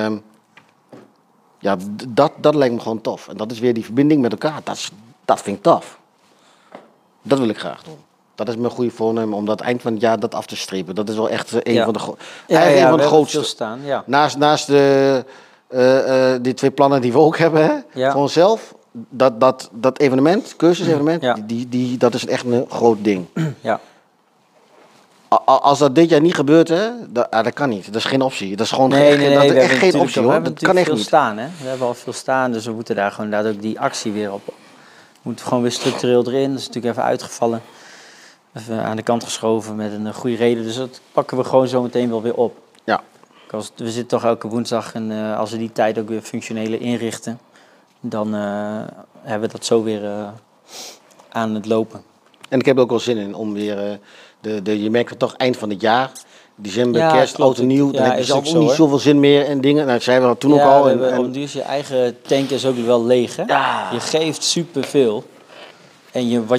ja, dat lijkt me gewoon tof. En dat is weer die verbinding met elkaar. Dat vind ik tof. Dat wil ik graag doen. Dat is mijn goede voornemen om dat eind van het jaar dat af te strepen. Dat is wel echt een van de, een van de grootste. Staan, ja. Naast die 2 plannen die we ook hebben hè, Ja. voor onszelf. Dat evenement, cursus-evenement, Ja. dat is echt een groot ding. Ja. Als dat dit jaar niet gebeurt, hè, dat kan niet. Dat is geen optie. Dat is gewoon dat we is hebben echt geen natuurlijk- optie we hoor. hebben Dat kan natuurlijk echt veel niet. staan, hè. We hebben al veel staan, dus we moeten daar gewoon inderdaad ook die actie weer op. Moeten gewoon weer structureel erin. Dat is natuurlijk even uitgevallen. Even aan de kant geschoven met een goede reden. Dus dat pakken we gewoon zo meteen wel weer op. Ja. We zitten toch elke woensdag en als we die tijd ook weer functionele inrichten, dan hebben we dat zo weer aan het lopen. En ik heb er ook wel zin in om weer, je merkt het toch eind van het jaar, december, Ja, kerst, klopt. oud en nieuw, Ja, dan heb je is zelf ook ook zo, niet hoor. zoveel zin meer en dingen. Nou, dat zeiden we toen ook al. Dus je eigen tank is ook wel leeg, hè? Ja. Je geeft superveel. En je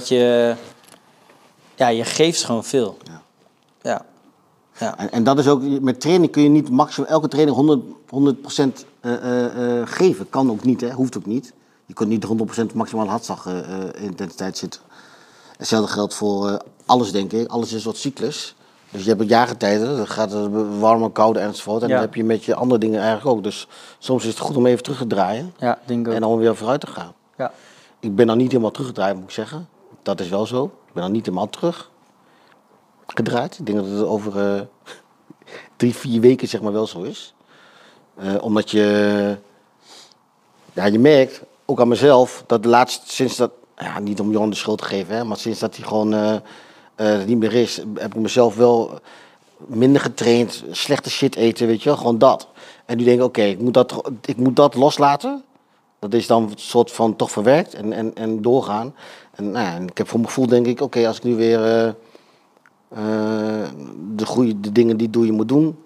geeft gewoon veel. Ja. Ja. En dat is ook, met training kun je niet maximaal elke training 100% geven. Kan ook niet, hè? Hoeft ook niet. Je kunt niet 100% maximaal hartslag intensiteit zitten. Hetzelfde geldt voor alles, denk ik. Alles is wat cyclus. Dus je hebt jaargetijden, dan gaat het warme, koude enzovoort. En Ja. dat heb je met je andere dingen eigenlijk ook. Dus soms is het goed om even terug te draaien Ja, denk ik en ook. dan weer vooruit te gaan. Ja. Ik ben nog niet helemaal teruggedraaid, moet ik zeggen. Dat is wel zo. Ik ben nog niet helemaal teruggedraaid. Ik denk dat het over 3-4 weken zeg maar wel zo is. Omdat je merkt, ook aan mezelf, dat de laatste, sinds dat, ja, niet om Johan de schuld te geven, hè, maar sinds dat hij gewoon niet meer is, heb ik mezelf wel minder getraind, slechte shit eten, weet je wel, gewoon dat. En nu denk ik, oké, ik moet dat loslaten. Dat is dan een soort van toch verwerkt en doorgaan. En, nou ja, en ik heb voor mijn gevoel denk ik, oké, als ik nu weer de dingen die je moet doen,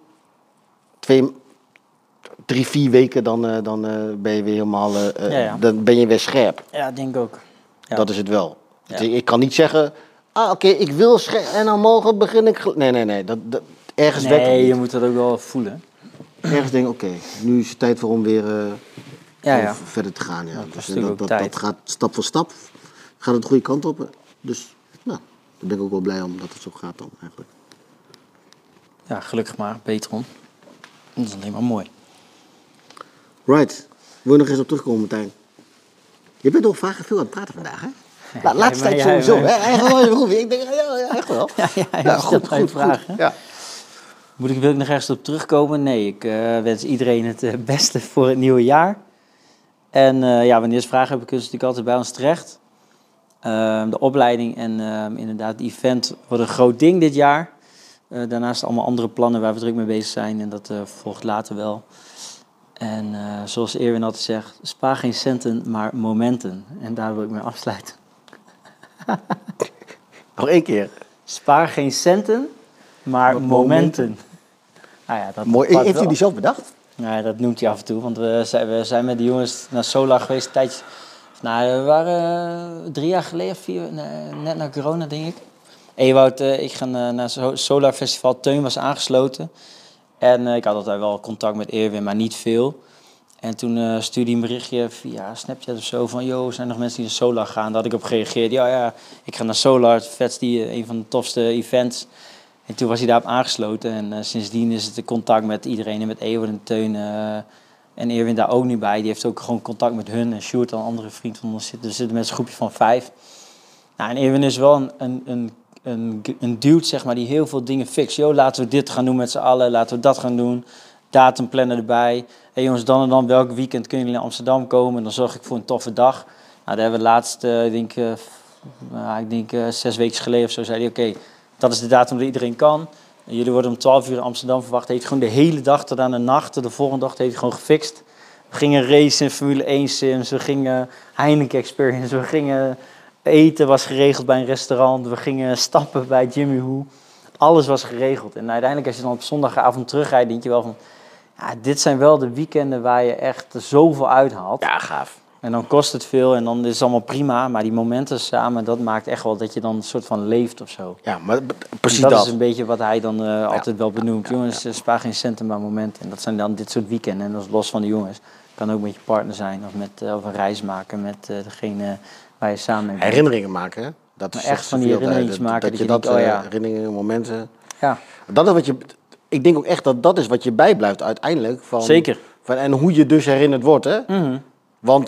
3-4 weken, dan ben je weer helemaal, dan ben je weer scherp. Ja, denk ik ook. Ja. Dat is het wel. Ja. Ik kan niet zeggen, oké, ik wil scherp en dan morgen begin ik. Nee. Ergens werkt het Nee, niet. je moet dat ook wel voelen. Ergens denk ik, oké, nu is het tijd voor om weer Ja. verder te gaan. Ja. Dus natuurlijk ook dat tijd. gaat stap voor stap, gaat het de goede kant op. Dus nou, daar ben ik ook wel blij om dat het zo gaat dan eigenlijk. Ja, gelukkig maar. Petron. Dat is alleen maar mooi. Right. Wil je nog eens op terugkomen, Martijn? Je bent nog vaak veel aan het praten vandaag, hè? Laatste tijd sowieso, hè? Ik denk, ja, echt wel. Ja, goed. Vragen. Ja. Wil ik nog ergens op terugkomen? Nee, ik wens iedereen het beste voor het nieuwe jaar. En wanneer ze vragen hebben, kunnen ze natuurlijk altijd bij ons terecht. De opleiding en inderdaad het event wordt een groot ding dit jaar. Daarnaast allemaal andere plannen waar we druk mee bezig zijn. En dat volgt later wel. En zoals Erwin altijd zegt, spaar geen centen, maar momenten. En daar wil ik mee afsluiten. Nog 1 keer. Spaar geen centen, maar momenten. Nou ja, dat Mooi. past Heeft u wel. die zelf bedacht? Ja, dat noemt hij af en toe. Want we zijn met de jongens naar Solar geweest, Nou, we waren 3 jaar geleden of 4, net na corona, denk ik. Ewout, ik ga naar Solar Festival. Teun was aangesloten. En ik had altijd wel contact met Erwin, maar niet veel. En toen stuurde hij een berichtje via Snapchat of zo van... Yo, zijn er nog mensen die naar Solar gaan? Daar had ik op gereageerd. Ja, ik ga naar Solar. Het vetste, een van de tofste events. En toen was hij daarop aangesloten. En sindsdien is het contact met iedereen. En met Ewout en Teun... en Erwin daar ook niet bij. Die heeft ook gewoon contact met hun. En Sjoerd, een andere vriend van ons, zitten met een groepje van 5. Nou, en Erwin is wel een dude, zeg maar, die heel veel dingen fixt. Yo, laten we dit gaan doen met z'n allen. Laten we dat gaan doen. Datum plannen erbij. Hey jongens, dan en dan welk weekend kunnen jullie naar Amsterdam komen? En dan zorg ik voor een toffe dag. Nou, daar hebben we laatst, ik denk 6 weken geleden of zo, zei hij... Oké, dat is de datum dat iedereen kan. En jullie worden om 12 uur in Amsterdam verwacht. Hij heeft gewoon de hele dag tot aan de nacht, de volgende dag, heeft hij gewoon gefixt. We gingen racen, Formule 1 sims, we gingen Heineken Experience, we gingen eten, was geregeld bij een restaurant, we gingen stappen bij Jimmy Woo. Alles was geregeld. En uiteindelijk als je dan op zondagavond terugrijdt, denk je wel van... Ja, dit zijn wel de weekenden waar je echt zoveel uithaalt. Ja, gaaf. En dan kost het veel en dan is het allemaal prima. Maar die momenten samen, dat maakt echt wel dat je dan een soort van leeft of zo. Ja, maar precies dat. dat. Is een beetje wat hij dan altijd wel benoemt. Jongens, spaar geen centen, maar momenten. En dat zijn dan dit soort weekenden. En dat is los van de jongens. Kan ook met je partner zijn of een reis maken met degene waar je samen mee bent. Herinneringen maken, hè? Dat maar is echt van die herinneringen maken. Dat je dat denkt, herinneringen, momenten... Ja. Dat is wat je... Ik denk ook echt dat is wat je bijblijft uiteindelijk. Van, Zeker. En hoe je dus herinnerd wordt, hè? Mm-hmm. Want...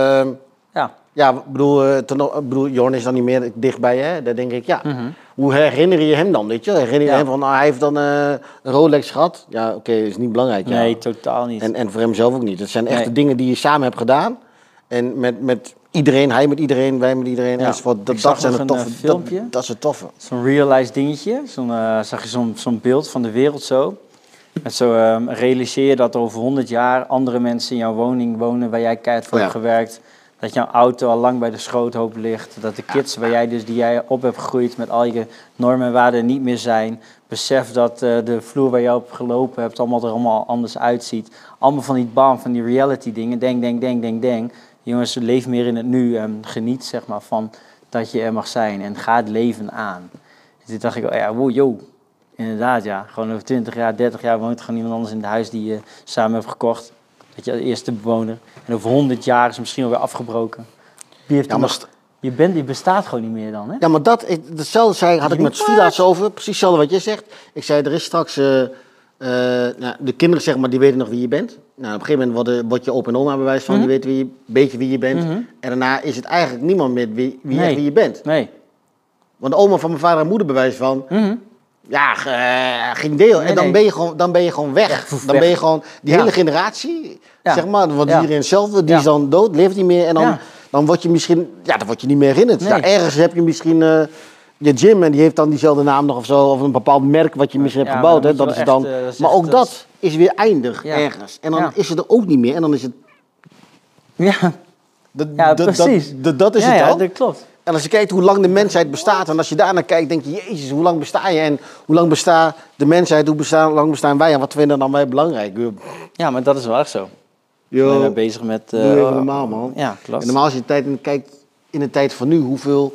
Ja, ik bedoel, Jorn is dan niet meer dichtbij, hè? Daar denk ik, ja. Mm-hmm. Hoe herinner je hem dan, weet je? Herinner je hem van, hij heeft dan een Rolex gehad? Ja, oké, is niet belangrijk. Ja. Nee, totaal niet. En voor hem zelf ook niet. Het zijn echt de dingen die je samen hebt gedaan. En met iedereen, hij met iedereen, wij met iedereen. Enzovoort. Dat zijn het toffe. Filmpje. Dat is het toffe. Zo'n realized dingetje. Zag je zo'n beeld van de wereld zo. En zo realiseer je dat over 100 jaar andere mensen in jouw woning wonen waar jij keihard voor hebt gewerkt. Dat jouw auto al lang bij de schroothoop ligt. Dat de kids die jij op hebt gegroeid met al je normen en waarden niet meer zijn. Besef dat de vloer waar je op gelopen hebt er allemaal anders uitziet. Allemaal van die reality dingen. Denk. Jongens, leef meer in het nu en geniet zeg maar van dat je er mag zijn. En ga het leven aan. Dus toen dacht ik, inderdaad ja. Gewoon over 20 jaar, 30 jaar woont gewoon iemand anders in het huis die je samen hebt gekocht. Dat je als eerste bewoner. En over 100 jaar is het misschien alweer afgebroken. Je bestaat gewoon niet meer dan, hè? Ja, maar hetzelfde had ik met Svila's over. Precies hetzelfde wat jij zegt. Ik zei, er is straks... de kinderen, zeg maar, die weten nog wie je bent. Nou, op een gegeven moment wordt je opa en oma bewijs van. Die weten een beetje wie je bent. En daarna is het eigenlijk niemand meer wie je bent. Nee. Want de oma van mijn vader en moeder bewijs van... Ja, geen deel. En dan ben je gewoon weg. Dan ben je gewoon... Die hele generatie, zeg maar, want iedereen hetzelfde, die is dan dood, leeft niet meer. En dan word je misschien... Ja, dan word je niet meer herinnerd. Nee. Ja, ergens heb je misschien je gym en die heeft dan diezelfde naam nog of zo. Of een bepaald merk wat je misschien hebt gebouwd. Hè, dat is dan, maar ook dat is weer eindig ergens. En dan is het er ook niet meer. En dan is het... Ja, precies. Dat is het dan. Ja, dat klopt. En als je kijkt hoe lang de mensheid bestaat, en als je daarnaar kijkt, denk je, jezus, hoe lang besta je? En hoe lang bestaat de mensheid, hoe lang bestaan wij? En wat vinden dan wij belangrijk? Ja, maar dat is wel echt zo. Yo, we zijn bezig met... doe even normaal, man. Ja, klopt. En normaal als je kijkt in de tijd van nu, hoeveel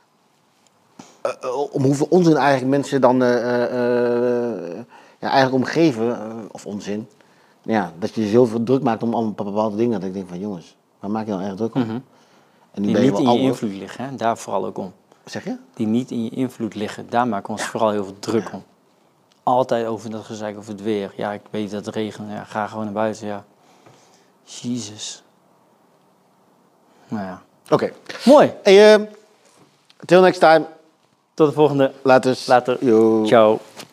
onzin eigenlijk mensen dan eigenlijk omgeven, of onzin. Ja, dat je zoveel druk maakt om allemaal bepaalde dingen. Dat ik denk van, jongens, waar maak je dan erg druk om? En die niet in je invloed liggen, hè? Daar vooral ook om. Zeg je? Die niet in je invloed liggen, daar maken we ons vooral heel veel druk om. Altijd over dat gezeik over het weer. Ja, ik weet dat het regent, ja, ga gewoon naar buiten, ja. Jezus. Nou ja. Oké. Mooi. Hey, till next time. Tot de volgende. Later. Ciao.